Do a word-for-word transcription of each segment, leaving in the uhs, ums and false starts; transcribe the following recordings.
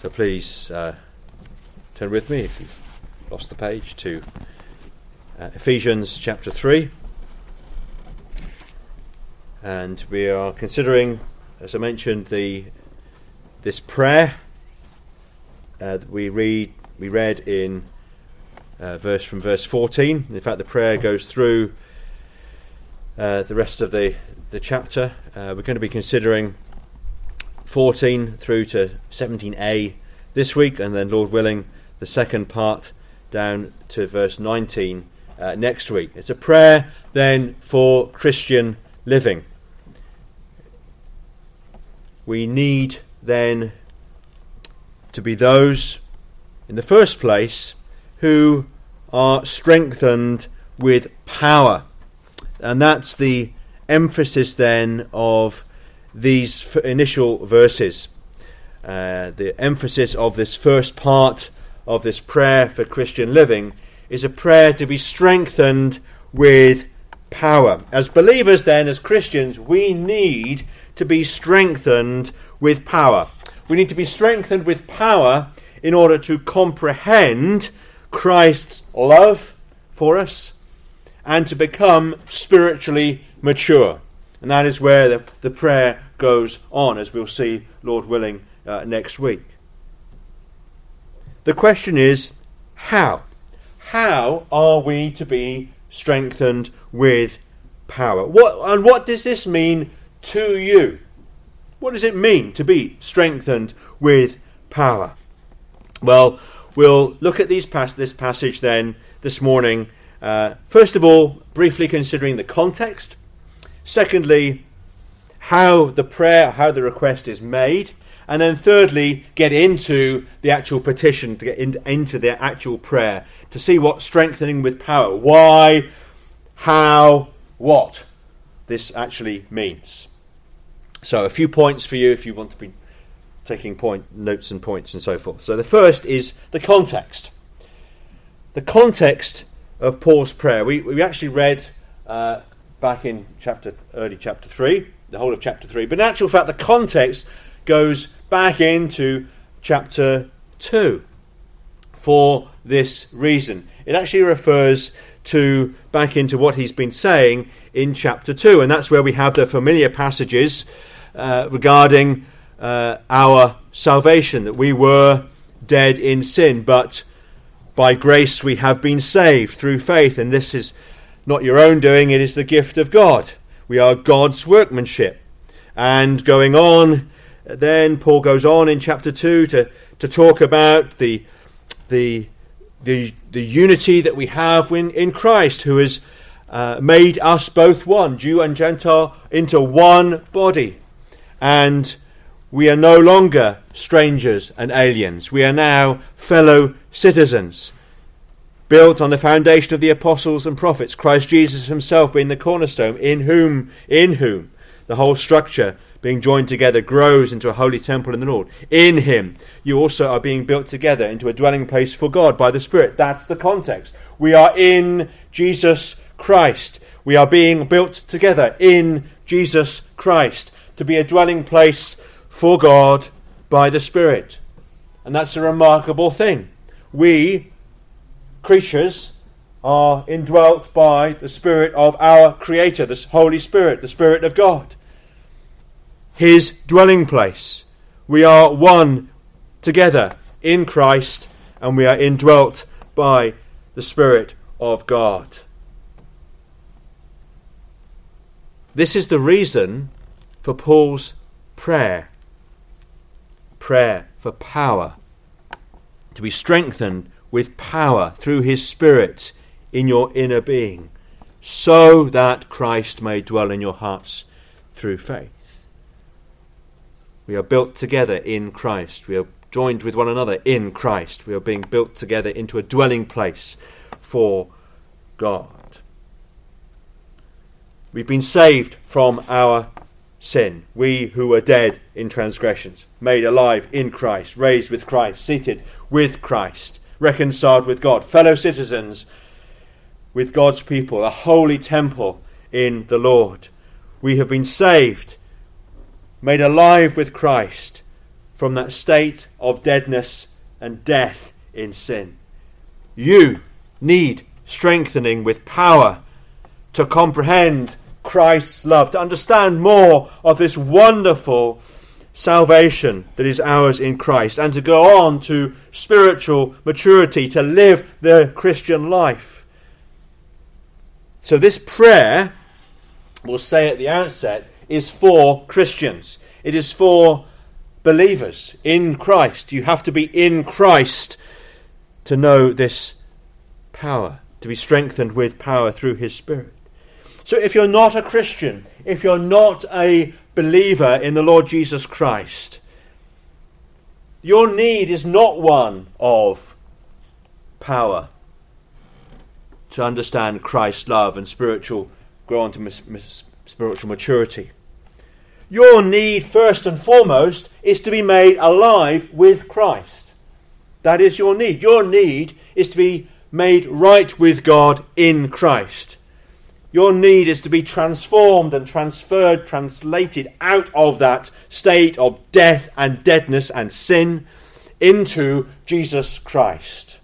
So please uh, turn with me, if you've lost the page, to uh, Ephesians chapter three. And we are considering, as I mentioned, the this prayer uh, that we read we read in uh, verse from verse fourteen. In fact, the prayer goes through uh, the rest of the the chapter. Uh, we're going to be considering fourteen through to seventeen a this week, and then, Lord willing, the second part down to verse nineteen uh, next week. It's a prayer then for Christian living. We need then to be those, in the first place, who are strengthened with power. And that's the emphasis then of these initial verses. Uh, the emphasis of this first part of this prayer for Christian living is a prayer to be strengthened with power. As believers then, as Christians, we need to be strengthened with power. We need to be strengthened with power in order to comprehend Christ's love for us and to become spiritually mature. And that is where the, the prayer goes on, as we'll see, Lord willing, uh, next week. The question is, how? How are we to be strengthened with power? What and what does this mean to you? What does it mean to be strengthened with power? Well, we'll look at these pas- this passage then this morning. Uh, first of all, briefly considering the context. Secondly, how the prayer, how the request is made. And then thirdly, get into the actual petition, to get in, into the actual prayer, to see what strengthening with power, why, how, what this actually means. So a few points for you if you want to be taking point notes and points and so forth. So the first is the context. The context of Paul's prayer. We we actually read uh, back in chapter early chapter three, the whole of chapter three. But in actual fact, the context goes back into chapter two for this reason. It actually refers to back into what he's been saying in chapter two, and that's where we have the familiar passages uh, regarding uh, our salvation, that we were dead in sin, but by grace we have been saved through faith, and this is not your own doing, it is the gift of God. We are God's workmanship. And going on, then Paul goes on in chapter two to, to talk about the the the the unity that we have in, in Christ, who has uh, made us both one, Jew and Gentile, into one body. And we are no longer strangers and aliens. We are now fellow citizens, built on the foundation of the apostles and prophets, Christ Jesus himself being the cornerstone, in whom, in whom the whole structure being joined together grows into a holy temple in the Lord. In him you also are being built together into a dwelling place for God by the Spirit. That's the context. We are in Jesus Christ. We are being built together in Jesus Christ to be a dwelling place for God by the Spirit. And that's a remarkable thing. We, creatures, are indwelt by the Spirit of our Creator, the Holy Spirit, the Spirit of God. His dwelling place. We are one together in Christ, and we are indwelt by the Spirit of God. This is the reason for Paul's prayer. Prayer for power. To be strengthened with power through his Spirit in your inner being, so that Christ may dwell in your hearts through faith. We are built together in Christ. We are joined with one another in Christ. We are being built together into a dwelling place for God. We've been saved from our sin. We who were dead in transgressions, made alive in Christ, raised with Christ, seated with Christ, reconciled with God, fellow citizens with God's people, a holy temple in the Lord. We have been saved, made alive with Christ, from that state of deadness and death in sin. You need strengthening with power to comprehend Christ's love, to understand more of this wonderful salvation that is ours in Christ, and to go on to spiritual maturity, to live the Christian life. So this prayer, we'll say at the outset, is for Christians. It is for believers in Christ. You have to be in Christ to know this power, to be strengthened with power through his Spirit. So if you're not a Christian, if you're not a believer in the Lord Jesus Christ, your need is not one of power to understand Christ's love and spiritual grow on to mis- mis- spiritual maturity. Your need, first and foremost, is to be made alive with Christ. That is your need. Your need is to be made right with God in Christ. Your need is to be transformed and transferred, translated out of that state of death and deadness and sin into Jesus Christ,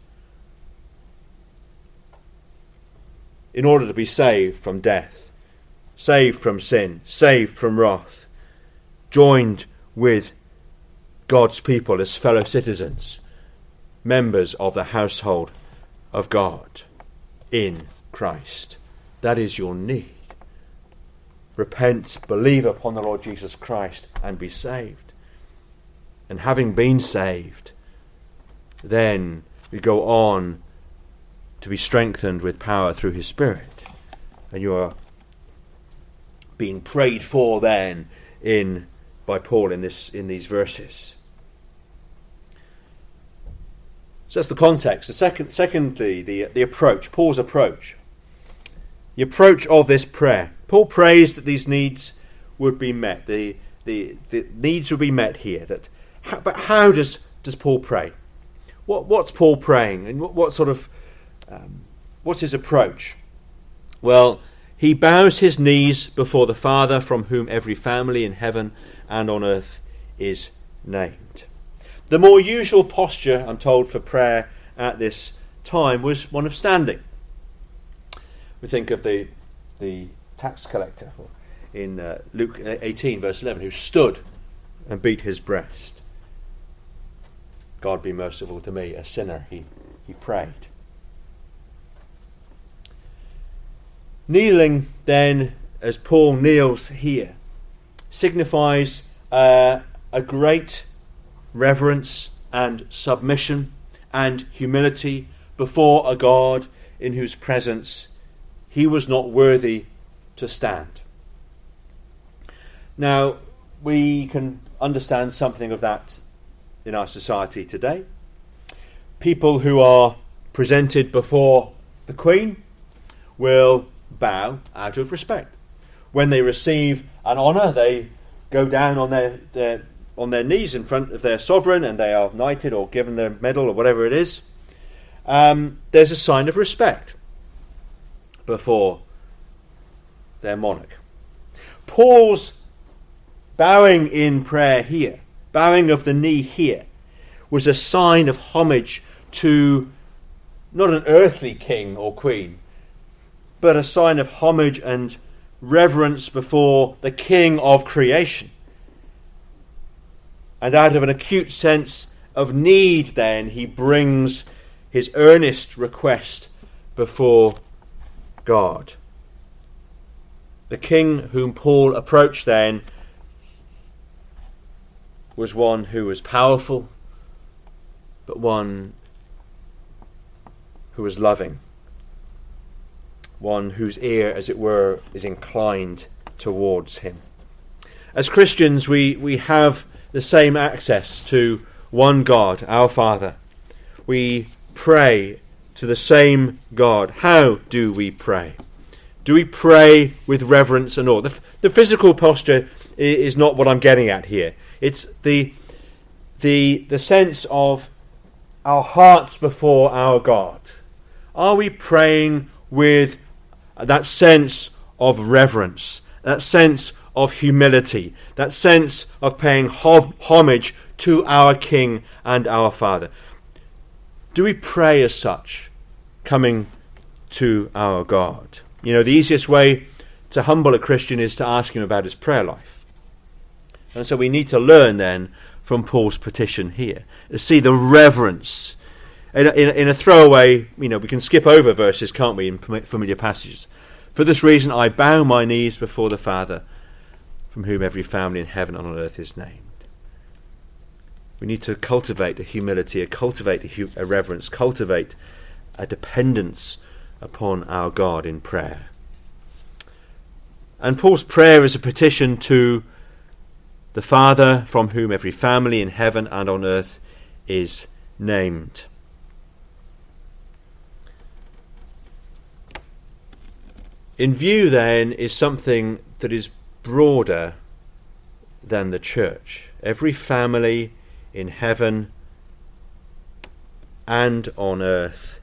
in order to be saved from death, saved from sin, saved from wrath, joined with God's people as fellow citizens, members of the household of God in Christ. That is your need. Repent, believe upon the Lord Jesus Christ, and be saved. And having been saved, then we go on to be strengthened with power through his Spirit. And you are being prayed for then in by Paul in this in these verses. So that's the context. The second, secondly, the the approach, Paul's approach. The approach of this prayer. Paul prays that these needs would be met. The the, the needs would be met here. That, how, but how does does Paul pray? What what's Paul praying, and what, what sort of um, what's his approach? Well, he bows his knees before the Father, from whom every family in heaven and on earth is named. The more usual posture, I'm told, for prayer at this time was one of standing. We think of the the tax collector in uh, Luke eighteen, verse eleven, who stood and beat his breast. God be merciful to me, a sinner, he, he prayed. Kneeling, then, as Paul kneels here, signifies uh, a great reverence and submission and humility before a God in whose presence he was not worthy to stand. Now, we can understand something of that in our society today. People who are presented before the Queen will bow out of respect. When they receive an honour, they go down on their, their on their knees in front of their sovereign, and they are knighted or given their medal or whatever it is. Um, there's a sign of respect before their monarch. Paul's bowing in prayer here, bowing of the knee here, was a sign of homage to not an earthly king or queen, but a sign of homage and reverence before the King of creation. And out of an acute sense of need, then, he brings his earnest request before God. The king whom Paul approached then was one who was powerful, but one who was loving. One whose ear, as it were, is inclined towards him. As Christians, we, we have the same access to one God, our Father. We pray to the same God. How do we pray? Do we pray with reverence and awe? The, the physical posture is not what I'm getting at here. It's the, the, the sense of our hearts before our God. Are we praying with that sense of reverence, that sense of humility, that sense of paying homage to our King and our Father. Do we pray as such, coming to our God? You know, the easiest way to humble a Christian is to ask him about his prayer life. And so we need to learn then from Paul's petition here, to see the reverence. In a, in, a, in a throwaway, you know, we can skip over verses, can't we, in familiar passages. For this reason I bow my knees before the Father, from whom every family in heaven and on earth is named. We need to cultivate a humility, a cultivate a, hu- a reverence, cultivate a dependence upon our God in prayer. And Paul's prayer is a petition to the Father, from whom every family in heaven and on earth is named. In view, then, is something that is broader than the church. Every family in heaven and on earth.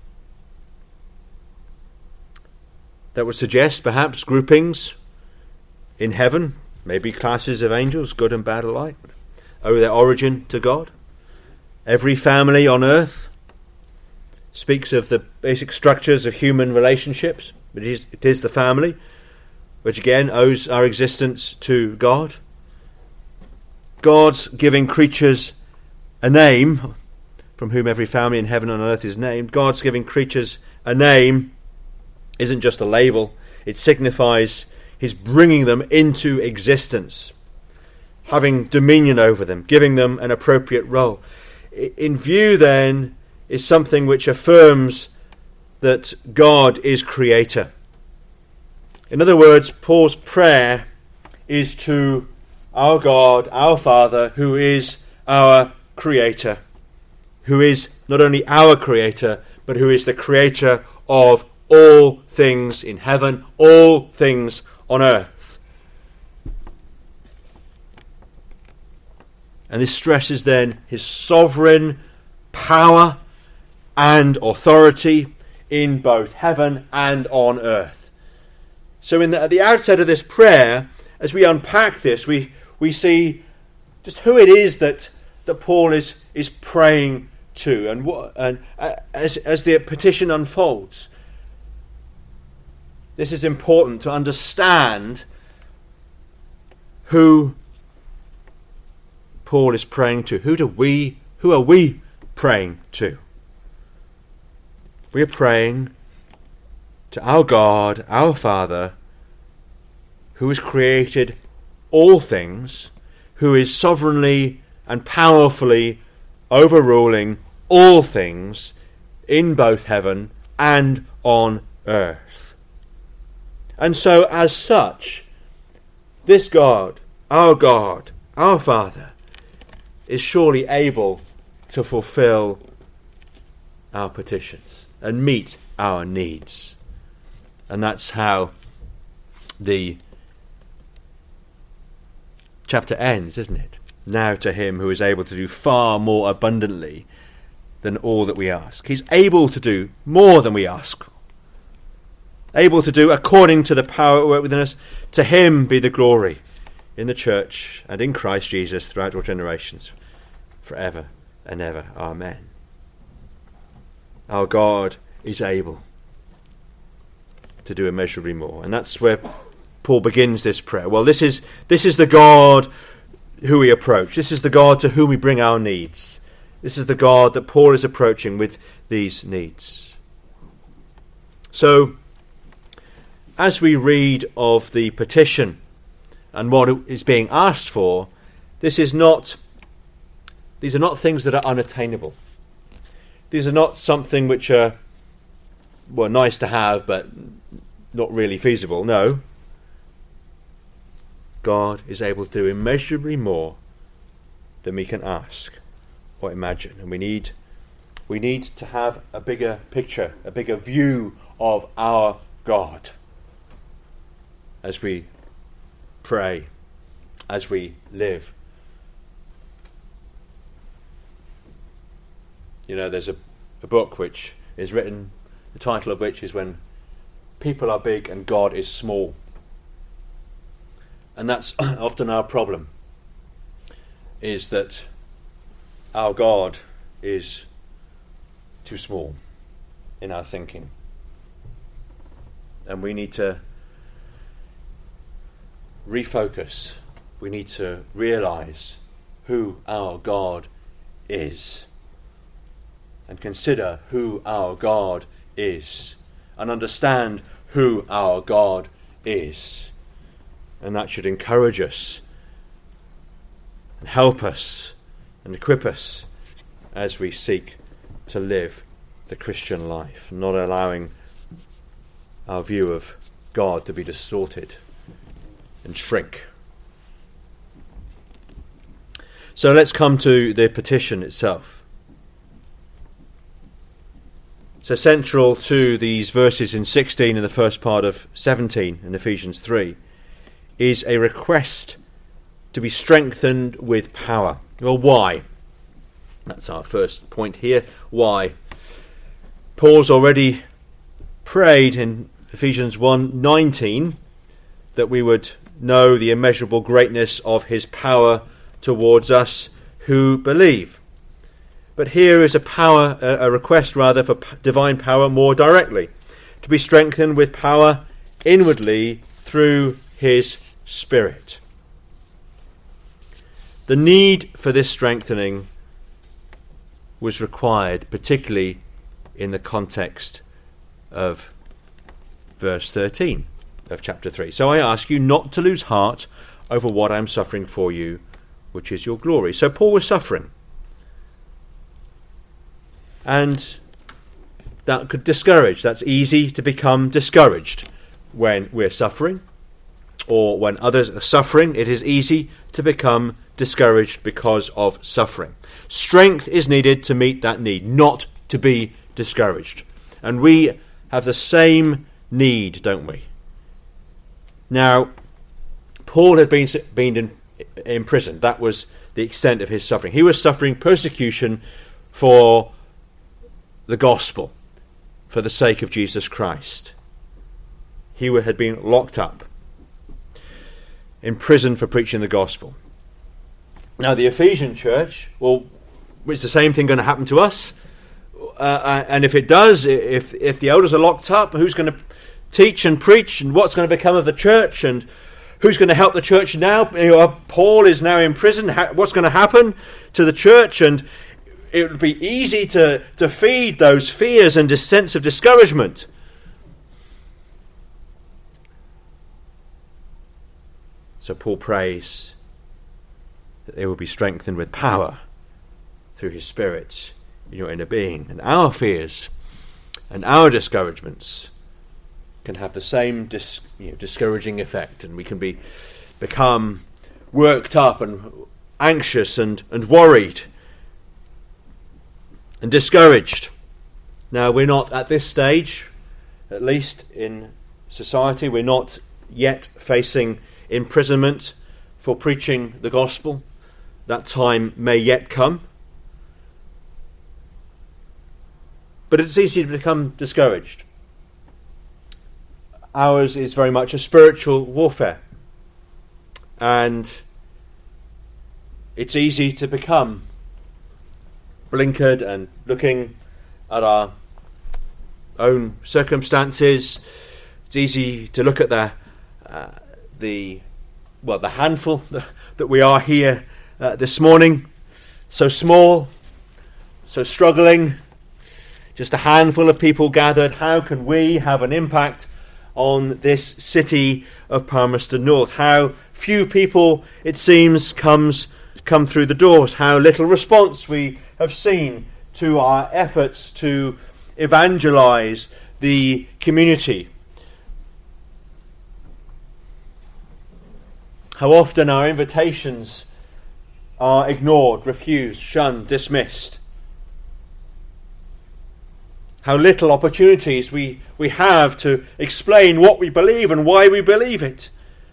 That would suggest perhaps groupings in heaven, maybe classes of angels, good and bad alike, owe their origin to God. Every family on earth speaks of the basic structures of human relationships. It is, it is the family, which again owes our existence to God. God's giving creatures a name, from whom every family in heaven and on earth is named. God's giving creatures a name isn't just a label. It signifies his bringing them into existence, having dominion over them, giving them an appropriate role. In view, then, is something which affirms that God is creator. In other words, Paul's prayer is to our God, our Father, who is our creator, who is not only our creator, but who is the creator of all things in heaven, all things on earth. And this stresses then his sovereign power and authority in both heaven and on earth. So in the, at the outset of this prayer, as we unpack this, we, we see just who it is that, that Paul is, is praying to, and what, and uh, as, as the petition unfolds. This is important to understand who Paul is praying to. Who do we, who are we praying to? We are praying to our God, our Father, who has created all things, who is sovereignly and powerfully overruling all things in both heaven and on earth. And so, as such, this God, our God, our Father, is surely able to fulfill our petitions and meet our needs. And that's how the chapter ends, isn't it? Now to him who is able to do far more abundantly than all that we ask. He's able to do more than we ask. Able to do according to the power at work within us. To him be the glory in the church and in Christ Jesus throughout all generations, forever and ever. Amen. Our God is able to do immeasurably more. And that's where Paul begins this prayer. Well, this is this is the God who we approach. This is the God to whom we bring our needs. This is the God that Paul is approaching with these needs. So, as we read of the petition and what is being asked for, this is not, these are not things that are unattainable. These are not something which are, well, nice to have, but not really feasible. No. God is able to do immeasurably more than we can ask or imagine. And we need, we need to have a bigger picture, a bigger view of our God as we pray, as we live. You know, there's a, a book which is written, the title of which is When People Are Big and God is Small. And that's often our problem, is that our God is too small in our thinking. And we need to refocus. We need to realize who our God is, and consider who our God is, and understand who our God is. And that should encourage us and help us and equip us as we seek to live the Christian life, not allowing our view of God to be distorted and shrink. So let's come to the petition itself. So central to these verses in sixteen and the first part of seventeen in Ephesians three is a request to be strengthened with power. Well, why? That's our first point here. Why? Paul's already prayed in Ephesians one nineteen that we would know the immeasurable greatness of his power towards us who believe. But here is a power, a request rather, for divine power more directly, to be strengthened with power inwardly through his Spirit. The need for this strengthening was required, particularly in the context of verse thirteen of chapter three. So I ask you not to lose heart over what I am suffering for you, which is your glory. So Paul was suffering. And that could discourage. That's easy to become discouraged when we're suffering, or when others are suffering. It is easy to become discouraged because of suffering. Strength is needed to meet that need, not to be discouraged. And we have the same need, don't we? Now, Paul had been, been in, in prison. That was the extent of his suffering. He was suffering persecution for the gospel, for the sake of Jesus Christ. He had been locked up, in prison for preaching the gospel. Now, the Ephesian church, well, is the same thing going to happen to us? Uh, and if it does, if if the elders are locked up, who's going to teach and preach, and what's going to become of the church, and who's going to help the church now? You know, Paul is now in prison. What's going to happen to the church? And it would be easy to, to feed those fears and this sense of discouragement. So Paul prays that they will be strengthened with power through his Spirit in your inner being. And our fears and our discouragements can have the same dis, you know, discouraging effect, and we can be become worked up and anxious and, and worried and discouraged. Now, we're not at this stage, at least in society, we're not yet facing imprisonment for preaching the gospel. That time may yet come. But it's easy to become discouraged. Ours is very much a spiritual warfare. And it's easy to become blinkered and looking at our own circumstances. It's easy to look at the uh, the well the handful that we are here uh, this morning, so small, so struggling, just a handful of people gathered. How can we have an impact on this city of Palmerston North? How few people, it seems, comes come through the doors. How little response we have seen to our efforts to evangelize the community. How often our invitations are ignored, refused, shunned, dismissed. How little opportunities we, we have to explain what we believe and why we believe it.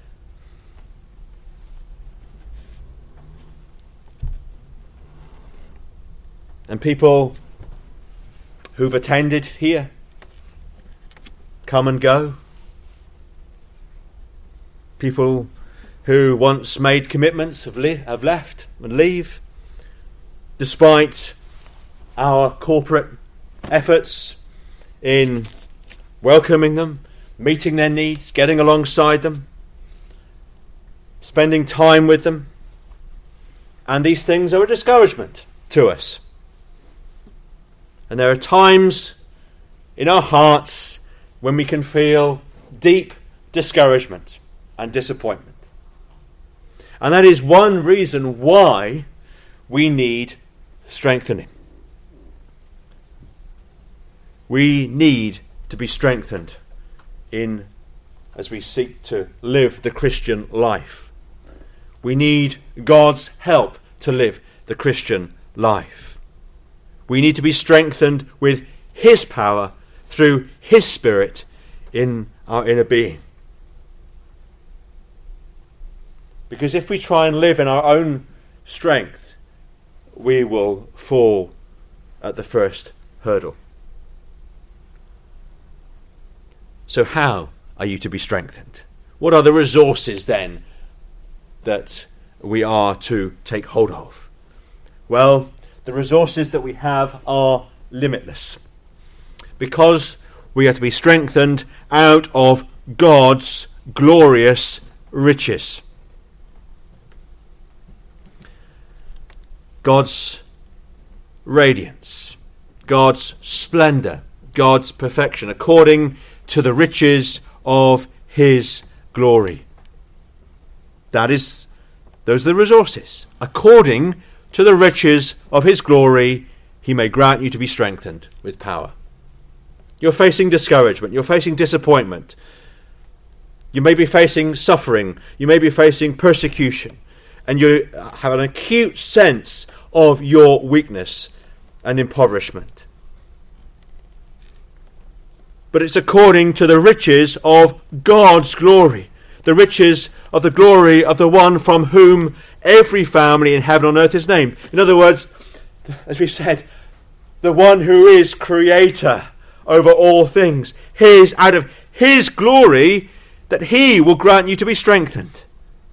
And people who've attended here come and go. People who once made commitments have, li- have left and leave, despite our corporate efforts in welcoming them, meeting their needs, getting alongside them, spending time with them. And these things are a discouragement to us. And there are times in our hearts when we can feel deep discouragement and disappointment. And that is one reason why we need strengthening. We need to be strengthened in as we seek to live the Christian life. We need God's help to live the Christian life. We need to be strengthened with His power through His Spirit in our inner being. Because if we try and live in our own strength, we will fall at the first hurdle. So how are you to be strengthened? What are the resources then that we are to take hold of? Well, the resources that we have are limitless, because we are to be strengthened out of God's glorious riches. God's radiance, God's splendour, God's perfection, according to the riches of His glory. That is, those are the resources. According to the riches of His glory, He may grant you to be strengthened with power. You're facing discouragement. You're facing disappointment. You may be facing suffering. You may be facing persecution. And you have an acute sense of your weakness and impoverishment. But it's according to the riches of God's glory. The riches of the glory of the one from whom every family in heaven and on earth is named. In other words, as we said, the one who is creator over all things. His, out of His glory, that He will grant you to be strengthened.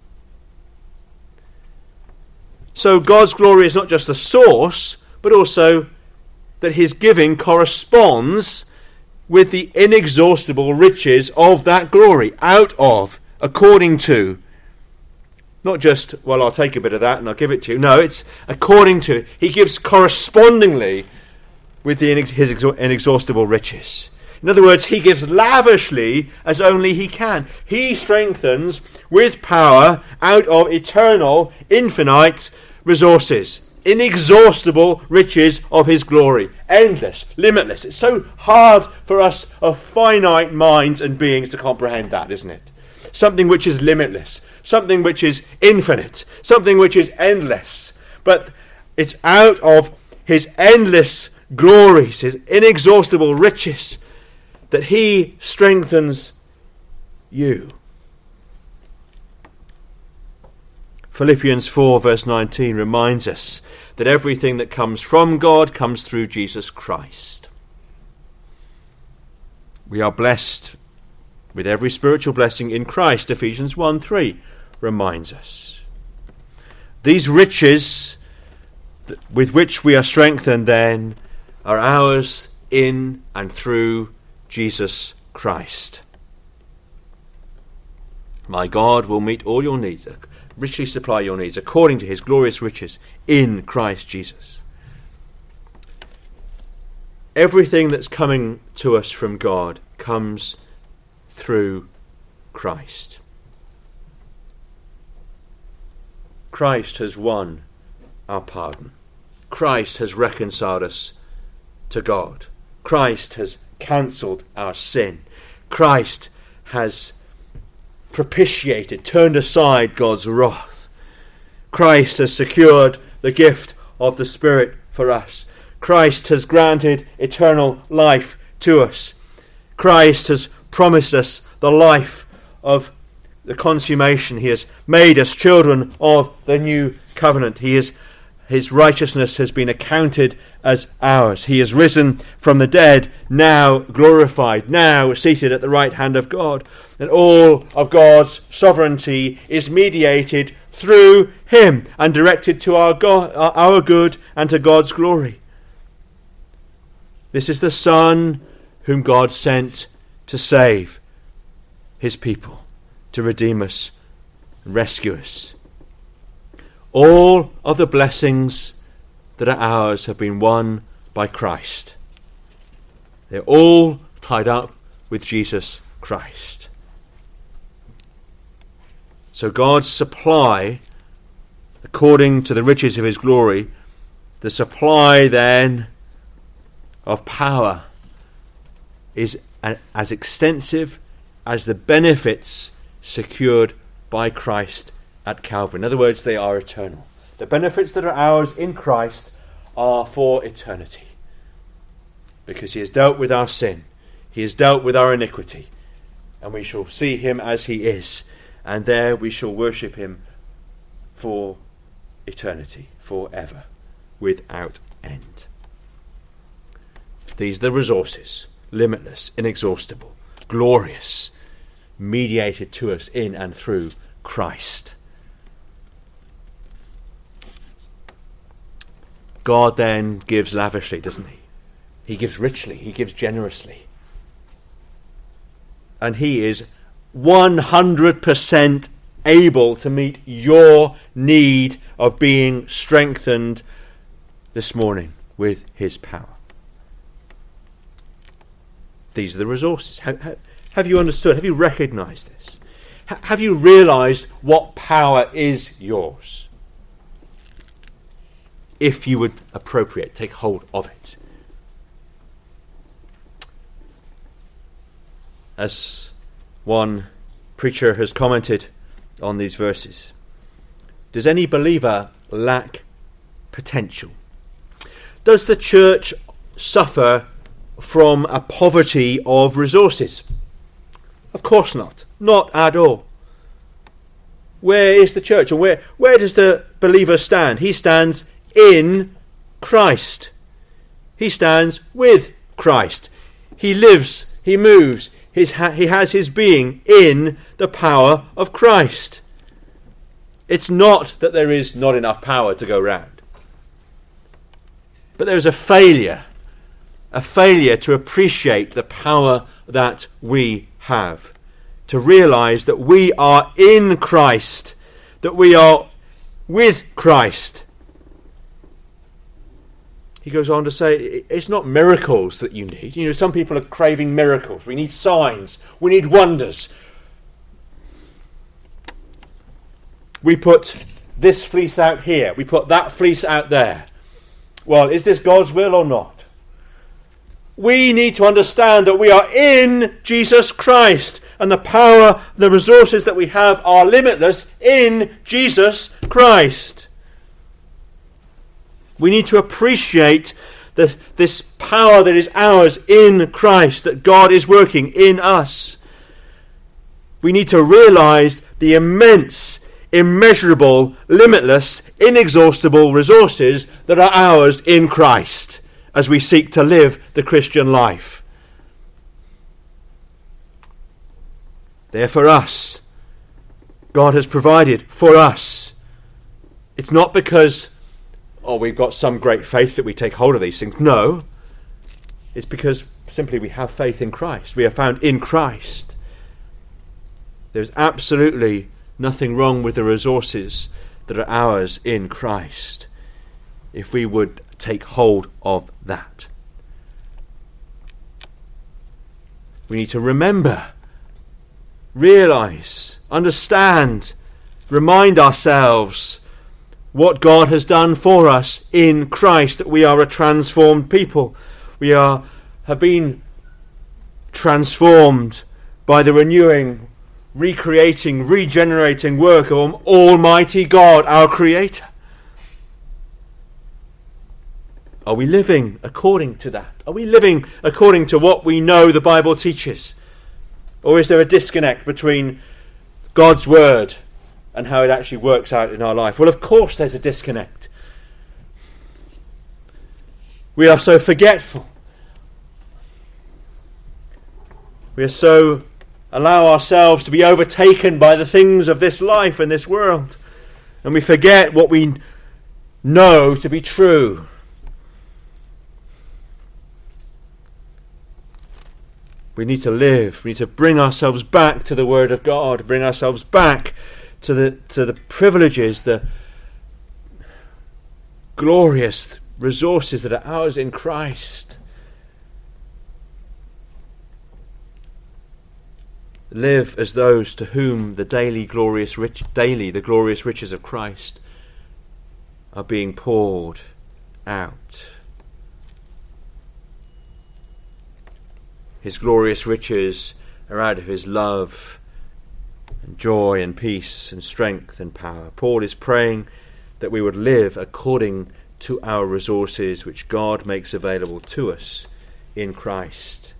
So God's glory is not just the source, but also that His giving corresponds with the inexhaustible riches of that glory, out of, according to, not just, well, I'll take a bit of that and I'll give it to you. No, it's according to, He gives correspondingly with the inex- His exha- inexhaustible riches. In other words, He gives lavishly as only He can. He strengthens with power out of eternal, infinite resources. Inexhaustible riches of His glory. Endless, limitless. It's so hard for us of finite minds and beings to comprehend that, isn't it? Something which is limitless. Something which is infinite. Something which is endless. But it's out of His endless glories, His inexhaustible riches, that He strengthens you. Philippians four verse nineteen reminds us that everything that comes from God comes through Jesus Christ. We are blessed with every spiritual blessing in Christ, Ephesians one three reminds us. These riches with which we are strengthened then are ours in and through Jesus Christ. My God will meet all your needs, richly supply your needs according to His glorious riches in Christ Jesus. Everything that's coming to us from God comes through Christ. Christ has won our pardon. Christ has reconciled us to God. Christ has cancelled our sin. Christ has propitiated, turned aside God's wrath. Christ has secured the gift of the Spirit for us. Christ has granted eternal life to us. Christ has promised us the life of the consummation. He has made us children of the new covenant. He is, His righteousness has been accounted as ours. He is risen from the dead, now glorified, now seated at the right hand of God. and all of God's sovereignty is mediated through him and directed to our God, our good and to God's glory. This is the Son whom God sent to save his people, to redeem us and rescue us. All of the blessings that are ours have been won by Christ. They're all tied up with Jesus Christ. So God's supply, according to the riches of his glory, the supply then of power is as extensive as the benefits secured by Christ at Calvary. In other words, they are eternal. The benefits that are ours in Christ are for eternity, because he has dealt with our sin, he has dealt with our iniquity, and we shall see him as he is, and there we shall worship him for eternity, forever, without end. These are the resources, limitless, inexhaustible, glorious, mediated to us in and through Christ. God then gives lavishly, doesn't he? He gives richly, he gives generously. And he is one hundred percent able to meet your need of being strengthened this morning with his power. These are the resources. Have, have you understood? Have you recognized this? Have you realized what power is yours? If you would appropriate, take hold of it. As one preacher has commented on these verses, does any believer lack potential? Does the church suffer from a poverty of resources? Of course not. Not at all. Where is the church? And where, where does the believer stand? He stands in Christ. He stands with Christ. He lives, he moves, his ha- he has his being in the power of Christ. It's not that there is not enough power to go round, but there is a failure, a failure to appreciate the power that we have, to realize that we are in Christ, that we are with Christ. He goes on to say, it's not miracles that you need. You know, some people are craving miracles. We need signs. We need wonders. We put this fleece out here. We put that fleece out there. Well, is this God's will or not? We need to understand that we are in Jesus Christ, and the power, the resources that we have are limitless in Jesus Christ. We need to appreciate the, this power that is ours in Christ, that God is working in us. We need to realize the immense, immeasurable, limitless, inexhaustible resources that are ours in Christ as we seek to live the Christian life. They're for us. God has provided for us. It's not because, oh, we've got some great faith that we take hold of these things. No. It's because simply we have faith in Christ. We are found in Christ. There's absolutely nothing wrong with the resources that are ours in Christ, if we would take hold of that. We need to remember, realize, understand, remind ourselves what God has done for us in Christ, that we are a transformed people. We are have been transformed by the renewing, recreating, regenerating work of Almighty God, our Creator. Are we living according to that? Are we living according to what we know the Bible teaches? Or is there a disconnect between God's Word and how it actually works out in our life? Well, of course there's a disconnect. We are so forgetful. We are so allow ourselves to be overtaken by the things of this life and this world, and we forget what we know to be true. We need to live. We need to bring ourselves back to the Word of God, bring ourselves back to the to the privileges, the glorious resources that are ours in Christ. Live as those to whom the daily glorious rich, daily the glorious riches of Christ are being poured out. His glorious riches are out of his love and joy and peace and strength and power. Paul is praying that we would live according to our resources which God makes available to us in Christ.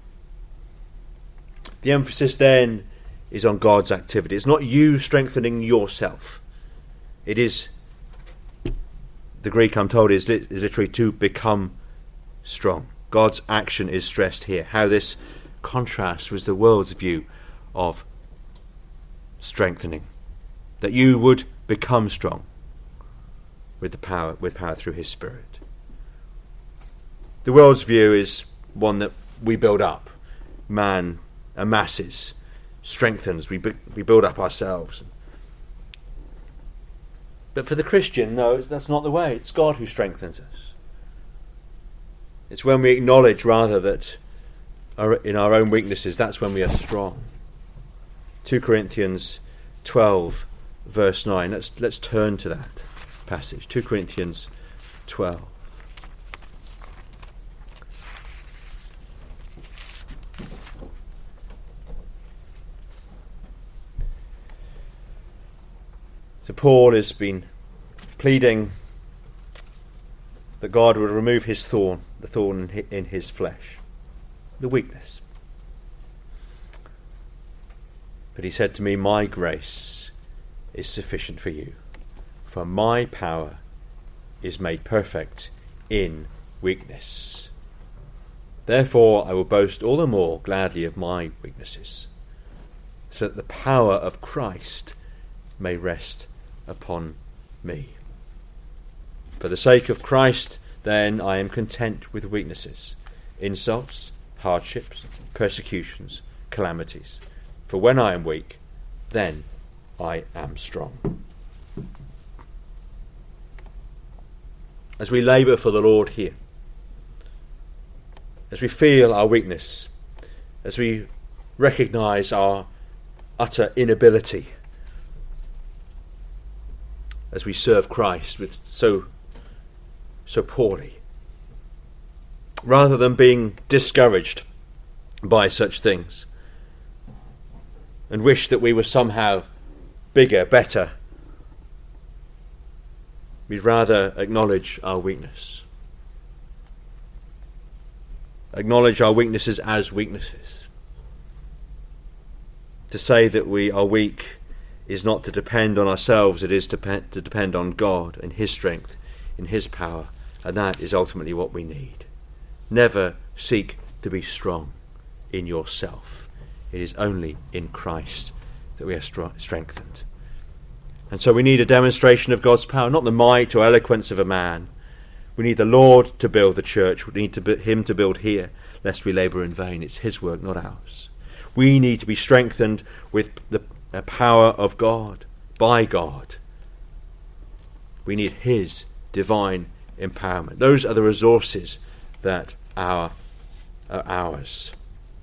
The emphasis then is on God's activity. It's not you strengthening yourself. It is, the Greek I'm told is, is literally to become strong. God's action is stressed here. How this contrasts with the world's view of strengthening. That you would become strong with the power, with power through his Spirit. The world's view is one that we build up. Man amasses, strengthens, we we build up ourselves. But for the Christian, no, that's not the way. It's God who strengthens us. It's when we acknowledge, rather, that our, in our own weaknesses, that's when we are strong. Second Corinthians twelve, verse nine. Let's let's turn to that passage. Second Corinthians twelve. So Paul has been pleading that God would remove his thorn, the thorn in his flesh, the weakness. But he said to me, my grace is sufficient for you, for my power is made perfect in weakness. Therefore I will boast all the more gladly of my weaknesses, so that the power of Christ may rest upon me. For the sake of Christ, then, I am content with weaknesses, insults, hardships, persecutions, calamities. For when I am weak, then I am strong. As we labour for the Lord here, as we feel our weakness, as we recognise our utter inability, as we serve Christ with so so poorly, rather than being discouraged by such things and wish that we were somehow bigger, better, we'd rather acknowledge our weakness. Acknowledge our weaknesses as weaknesses. To say that we are weak is not to depend on ourselves, it is to, pe- to depend on God and his strength, in his power, and that is ultimately what we need. Never seek to be strong in yourself. It is only in Christ that we are str- strengthened. And so we need a demonstration of God's power, not the might or eloquence of a man. We need the Lord to build the church. We need to bu- him to build here, lest we labour in vain. It's his work, not ours. We need to be strengthened with the The power of God, by God. We need his divine empowerment. Those are the resources that are, are ours.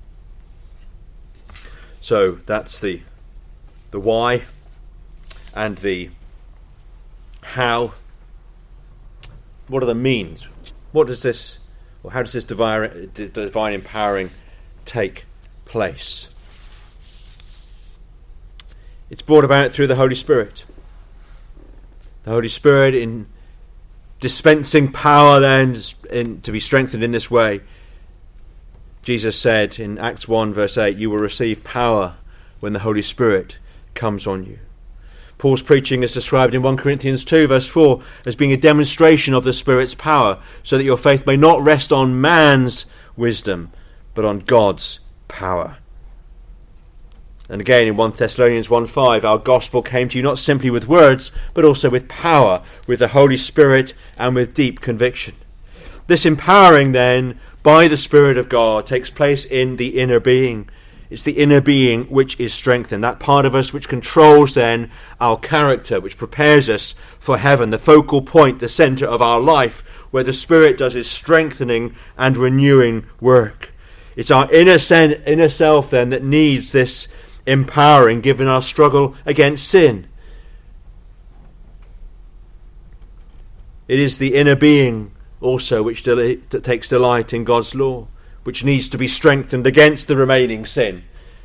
So that's the the why and the how. What are the means? What does this, or how does this divine, divine empowering take place? It's brought about through the Holy Spirit. The Holy Spirit in dispensing power then in, to be strengthened in this way. Jesus said in Acts one verse eight, you will receive power when the Holy Spirit comes on you. Paul's preaching is described in First Corinthians two verse four as being a demonstration of the Spirit's power, so that your faith may not rest on man's wisdom, but on God's power. And again in First Thessalonians one five, our gospel came to you not simply with words, but also with power, with the Holy Spirit, and with deep conviction. This empowering then by the Spirit of God takes place in the inner being. It's the inner being which is strengthened, that part of us which controls then our character, which prepares us for heaven, the focal point, the centre of our life, where the Spirit does his strengthening and renewing work. It's our inner, sen- inner self then that needs this empowering, given our struggle against sin. It is the inner being also which del- that takes delight in God's law, which needs to be strengthened against the remaining sin.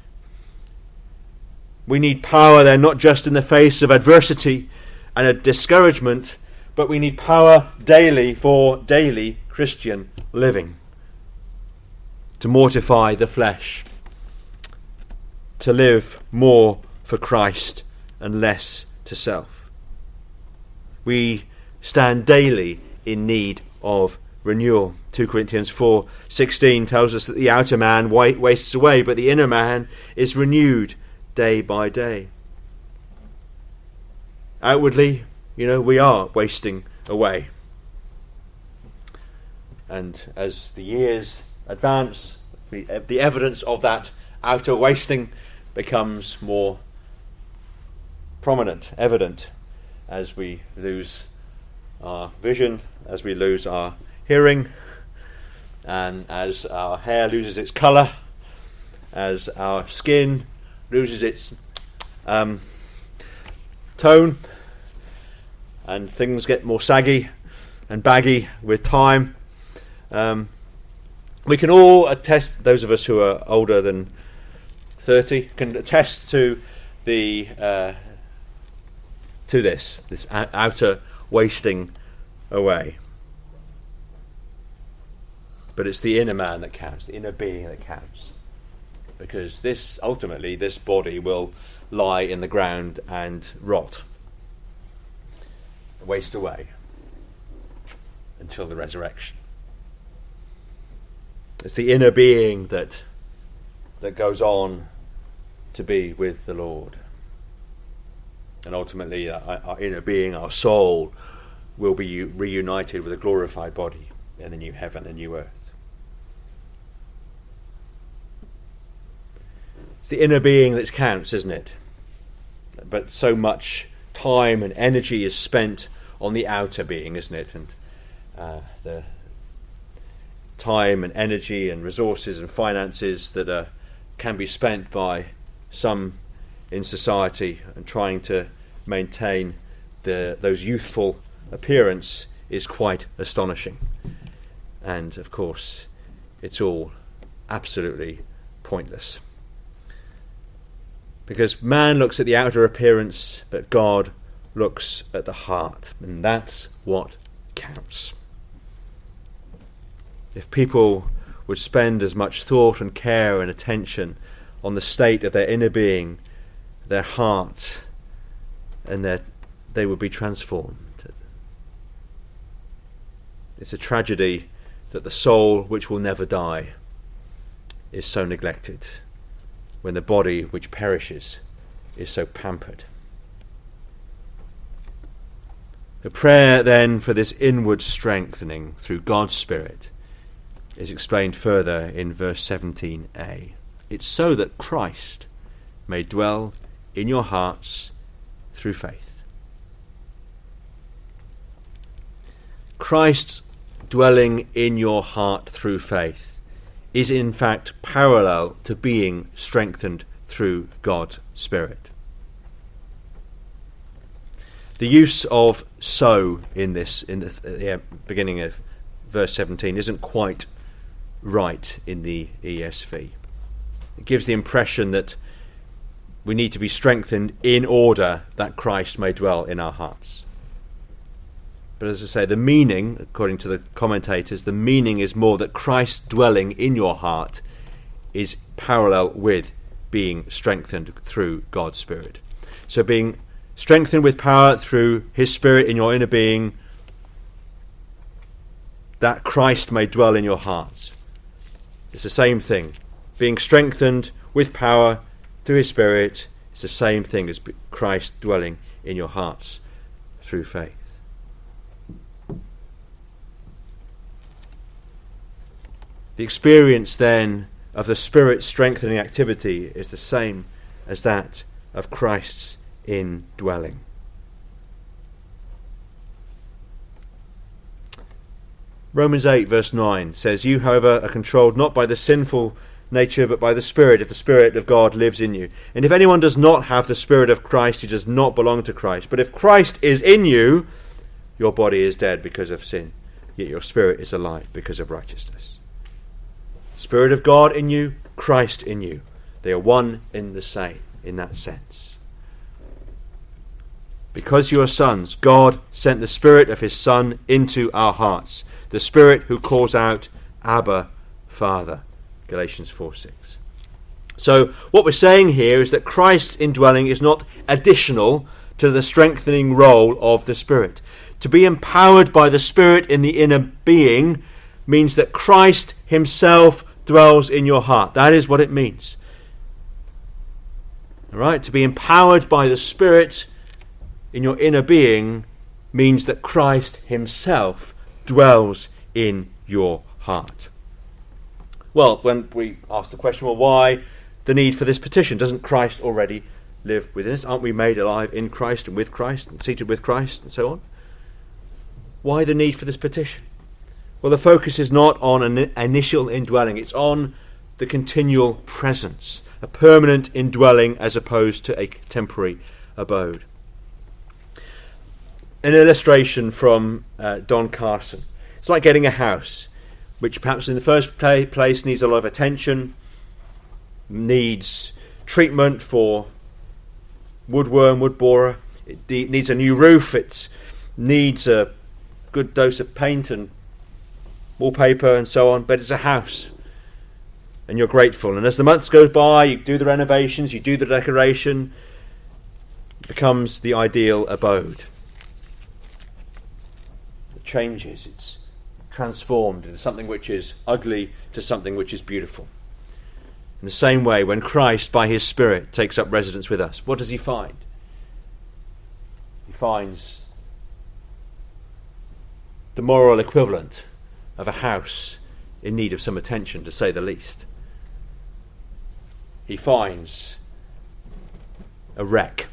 We need power then, not just in the face of adversity and a discouragement, but we need power daily for daily Christian living. To mortify the flesh, to live more for Christ and less to self. We stand daily in need of renewal. Second Corinthians four sixteen tells us that the outer man wastes away, but the inner man is renewed day by day. Outwardly, you know, we are wasting away. And as the years advance, the, the evidence of that outer wasting becomes more prominent, evident, as we lose our vision, as we lose our hearing, and as our hair loses its colour, as our skin loses its um, tone, and things get more saggy and baggy with time. Um, we can all attest, those of us who are older than thirty, can attest to the uh, to this, this outer wasting away. But it's the inner man that counts, the inner being that counts. Because this, ultimately, this body will lie in the ground and rot, waste away, until the resurrection. It's the inner being that that goes on to be with the Lord. And ultimately, our, our inner being, our soul, will be reunited with a glorified body in the new heaven and new earth. It's the inner being that counts, isn't it? But so much time and energy is spent on the outer being, isn't it? And uh, the time and energy and resources and finances that are, can be spent by some in society and trying to maintain the those youthful appearance is quite astonishing. And of course, it's all absolutely pointless. Because man looks at the outer appearance, but God looks at the heart, and that's what counts. If people would spend as much thought and care and attention on the state of their inner being, their heart, and their, they would be transformed. It's a tragedy that the soul, which will never die, is so neglected, when the body, which perishes, is so pampered. The prayer then for this inward strengthening through God's Spirit is explained further in verse seventeen a. It's so that Christ may dwell in your hearts through faith. Christ's dwelling in your heart through faith is in fact parallel to being strengthened through God's Spirit. The use of so in this, in the, the beginning of verse seventeen, isn't quite right in the E S V. It gives the impression that we need to be strengthened in order that Christ may dwell in our hearts. But as I say, the meaning, according to the commentators, the meaning is more that Christ dwelling in your heart is parallel with being strengthened through God's Spirit. So being strengthened with power through his Spirit in your inner being, that Christ may dwell in your hearts. It's the same thing. Being strengthened with power through his Spirit, it's the same thing as Christ dwelling in your hearts through faith. The experience then of the Spirit strengthening activity is the same as that of Christ's indwelling. Romans eight verse nine says, "You, however, are controlled not by the sinful nature, but by the Spirit, if the Spirit of God lives in you. And if anyone does not have the Spirit of Christ, he does not belong to Christ. But if Christ is in you, your body is dead because of sin, yet your spirit is alive because of righteousness." Spirit of God in you, Christ in you. They are one in the same in that sense. Because you are sons, God sent the Spirit of his Son into our hearts, the Spirit who calls out, "Abba, Father." Galatians four six. So what we're saying here is that Christ's indwelling is not additional to the strengthening role of the Spirit. To be empowered by the Spirit in the inner being means that Christ himself dwells in your heart. That is what it means. All right? To be empowered by the Spirit in your inner being means that Christ himself dwells in your heart. Well, when we ask the question, well, why the need for this petition? Doesn't Christ already live within us? Aren't we made alive in Christ and with Christ and seated with Christ and so on? Why the need for this petition? Well, the focus is not on an initial indwelling. It's on the continual presence, a permanent indwelling as opposed to a temporary abode. An illustration from uh, Don Carson. It's like getting a house, which perhaps in the first place needs a lot of attention, needs treatment for woodworm, wood borer. It needs a new roof. It needs a good dose of paint and wallpaper and so on. But it's a house, and you're grateful. And as the months go by, you do the renovations, you do the decoration. It becomes the ideal abode. It changes. It's transformed into something which is ugly to something which is beautiful. In the same way, when Christ, by his Spirit, takes up residence with us, what does he find? He finds the moral equivalent of a house in need of some attention, to say the least. He finds a wreck.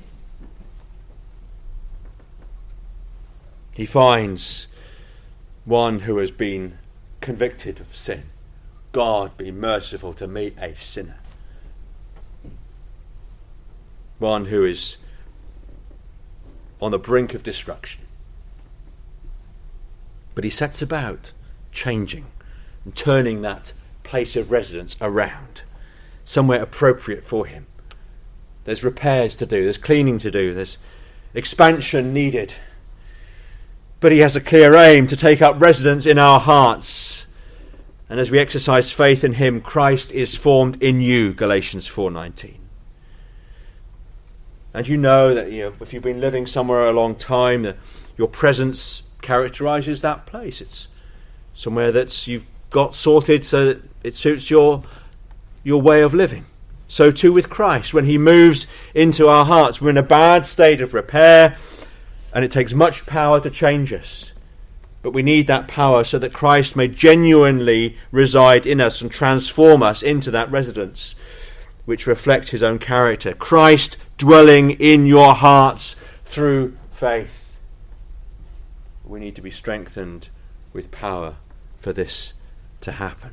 He finds one who has been convicted of sin. God be merciful to me, a sinner. One who is on the brink of destruction. But he sets about changing and turning that place of residence around, somewhere appropriate for him. There's repairs to do, there's cleaning to do, there's expansion needed. But he has a clear aim to take up residence in our hearts. And as we exercise faith in him, Christ is formed in you, Galatians four nineteen. And you know that, you know, if you've been living somewhere a long time, that your presence characterises that place. It's somewhere that you've got sorted so that it suits your your way of living. So too with Christ. When he moves into our hearts, we're in a bad state of repair, and it takes much power to change us. But we need that power so that Christ may genuinely reside in us and transform us into that residence which reflects his own character. Christ dwelling in your hearts through faith. We need to be strengthened with power for this to happen.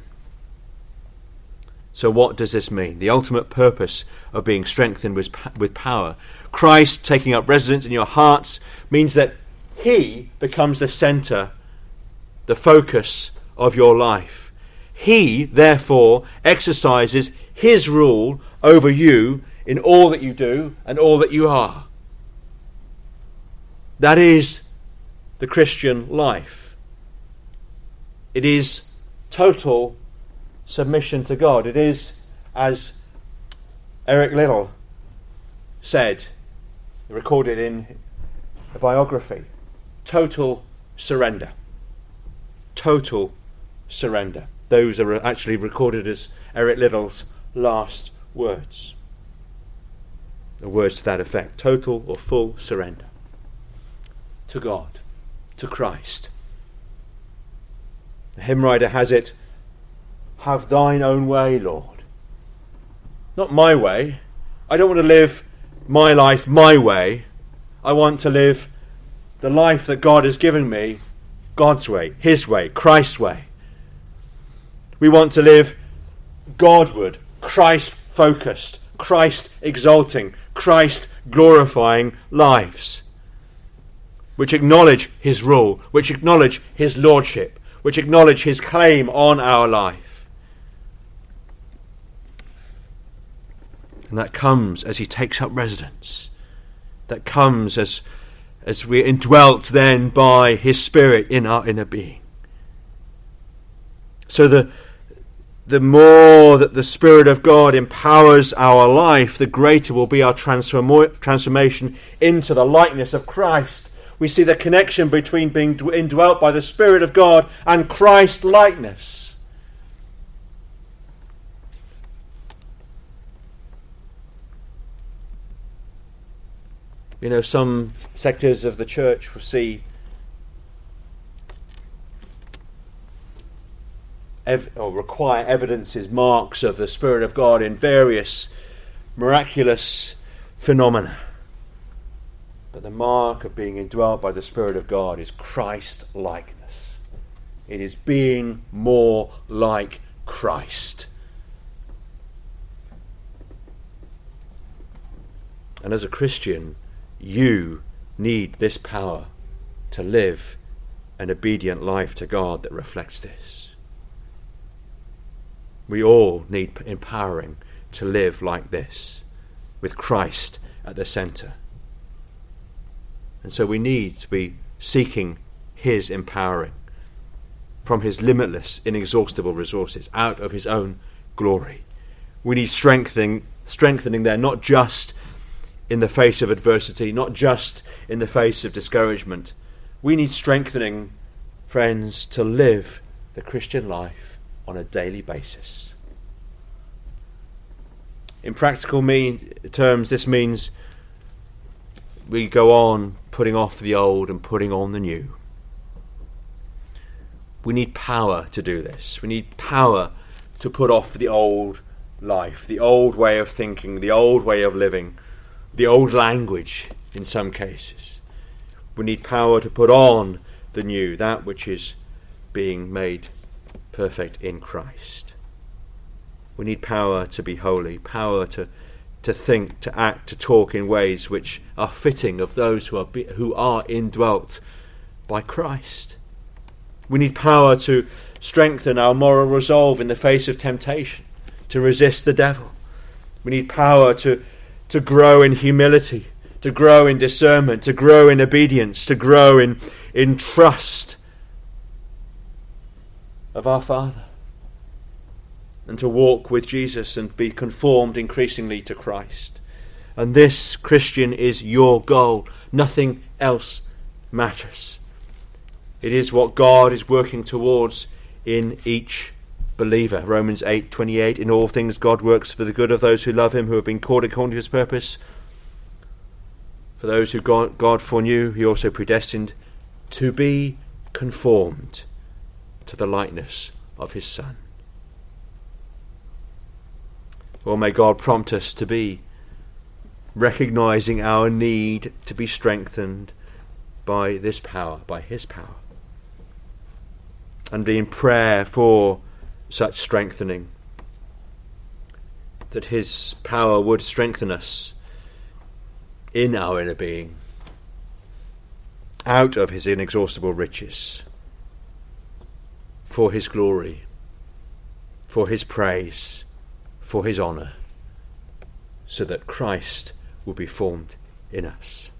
So what does this mean? The ultimate purpose of being strengthened with, with power. Christ taking up residence in your hearts means that he becomes the centre, the focus of your life. He, therefore, exercises his rule over you in all that you do and all that you are. That is the Christian life. It is total submission to God. It is, as Eric Liddell said, recorded in a biography, total surrender. Total surrender. Those are actually recorded as Eric Liddell's last words. The words to that effect: total or full surrender to God, to Christ. The hymn writer has it, have thine own way, Lord. Not my way. I don't want to live my life my way. I want to live the life that God has given me, God's way, his way, Christ's way. We want to live Godward, Christ-focused, Christ-exalting, Christ-glorifying lives, which acknowledge his rule, which acknowledge his lordship, which acknowledge his claim on our life. And that comes as he takes up residence. That comes as, as we're indwelt then by his Spirit in our inner being. So the, the more that the Spirit of God empowers our life, the greater will be our transform, transformation into the likeness of Christ. We see the connection between being indwelt by the Spirit of God and Christ-likeness. You know, some sectors of the church will see ev- or require evidences, marks of the Spirit of God in various miraculous phenomena. But the mark of being indwelt by the Spirit of God is Christ-likeness. It is being more like Christ. And as a Christian, you need this power to live an obedient life to God that reflects this. We all need empowering to live like this, with Christ at the centre. And so we need to be seeking his empowering from his limitless, inexhaustible resources, out of his own glory. We need strengthening, strengthening there, not just in the face of adversity, not just in the face of discouragement. We need strengthening, friends, to live the Christian life on a daily basis. In practical mean, terms, this means we go on putting off the old and putting on the new. We need power to do this. We need power to put off the old life, the old way of thinking, the old way of living, the old language in some cases. We need power to put on the new, that which is being made perfect in Christ. We need power to be holy, power to, to think, to act, to talk in ways which are fitting of those who are be, who are indwelt by Christ. We need power to strengthen our moral resolve in the face of temptation, to resist the devil. We need power to to grow in humility, to grow in discernment, to grow in obedience, to grow in, in trust of our Father, and to walk with Jesus and be conformed increasingly to Christ. And this, Christian, is your goal. Nothing else matters. It is what God is working towards in each believer. Romans eight twenty-eight, in all things God works for the good of those who love him, who have been called according to his purpose. For those who God, God foreknew, he also predestined to be conformed to the likeness of his Son. Well, may God prompt us to be recognizing our need to be strengthened by this power, by his power, and be in prayer for such strengthening, that his power would strengthen us in our inner being, out of his inexhaustible riches, for his glory, for his praise, for his honour, so that Christ will be formed in us.